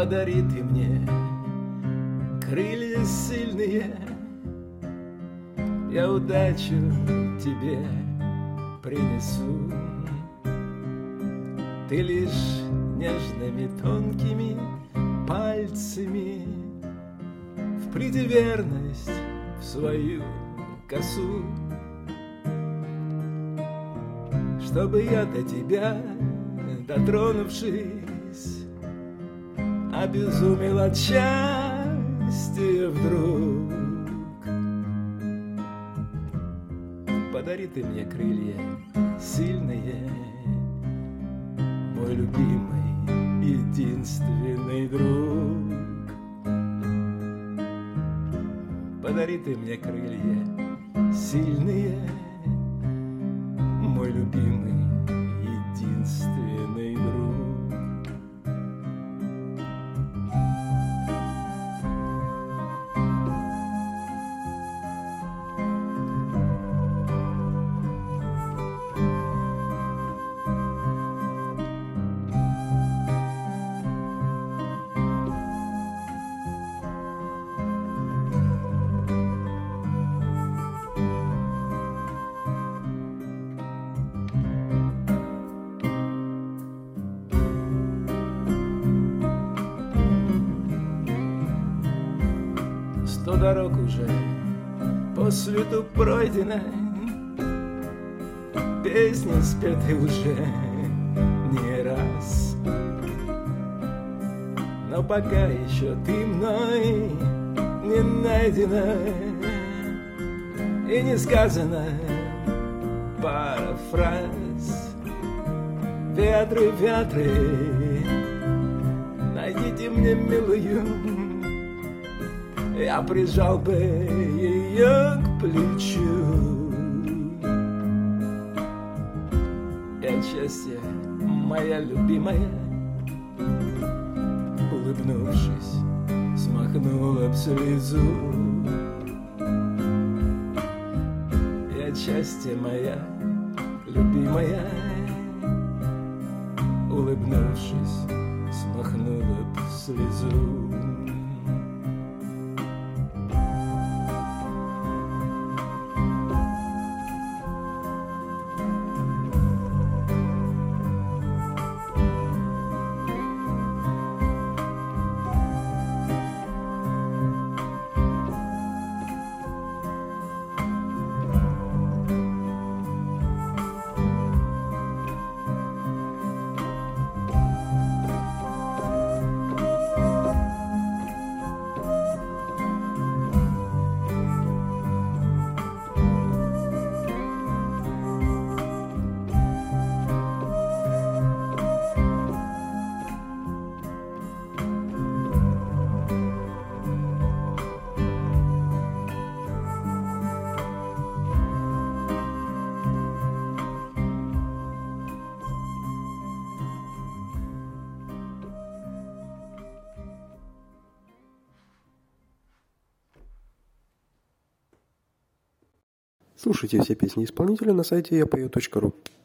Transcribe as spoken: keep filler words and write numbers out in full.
Подари ты мне крылья сильные, я удачу тебе принесу. Ты лишь нежными тонкими пальцами вплети верность в свою косу, чтобы я до тебя, дотронувшись, обезумел от счастья вдруг. Подари ты мне крылья сильные, мой любимый, единственный друг. Подари ты мне крылья сильные, мой любимый, единственный друг. Сто дорог уже по свету пройдено, песни спеты уже не раз. Но пока еще ты мной не найдена и не сказана пара фраз. Ветры, ветры, найдите мне милую, я прижал бы ее к плечу. И от счастья, моя любимая, улыбнувшись, смахнула б слезу. И от счастья, моя любимая, улыбнувшись, смахнула б слезу. Слушайте все песни исполнителя на сайте я пою точка ру.